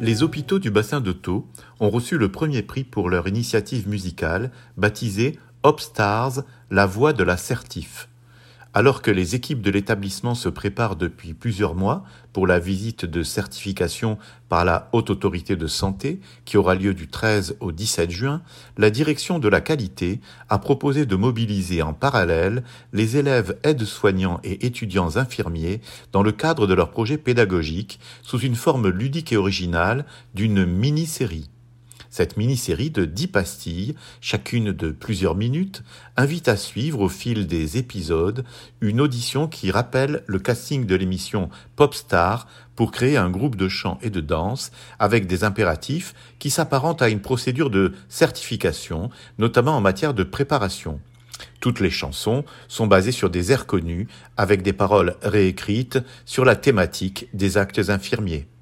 Les hôpitaux du bassin de Thau ont reçu le premier prix pour leur initiative musicale, baptisée Hopstars, la voix de la Certif. Alors que les équipes de l'établissement se préparent depuis plusieurs mois pour la visite de certification par la Haute Autorité de Santé, qui aura lieu du 13 au 17 juin, la direction de la qualité a proposé de mobiliser en parallèle les élèves aides-soignants et étudiants infirmiers dans le cadre de leur projet pédagogique sous une forme ludique et originale d'une mini-série. Cette mini-série de 10 pastilles, chacune de plusieurs minutes, invite à suivre au fil des épisodes une audition qui rappelle le casting de l'émission Popstar pour créer un groupe de chant et de danse avec des impératifs qui s'apparentent à une procédure de certification, notamment en matière de préparation. Toutes les chansons sont basées sur des airs connus avec des paroles réécrites sur la thématique des actes infirmiers.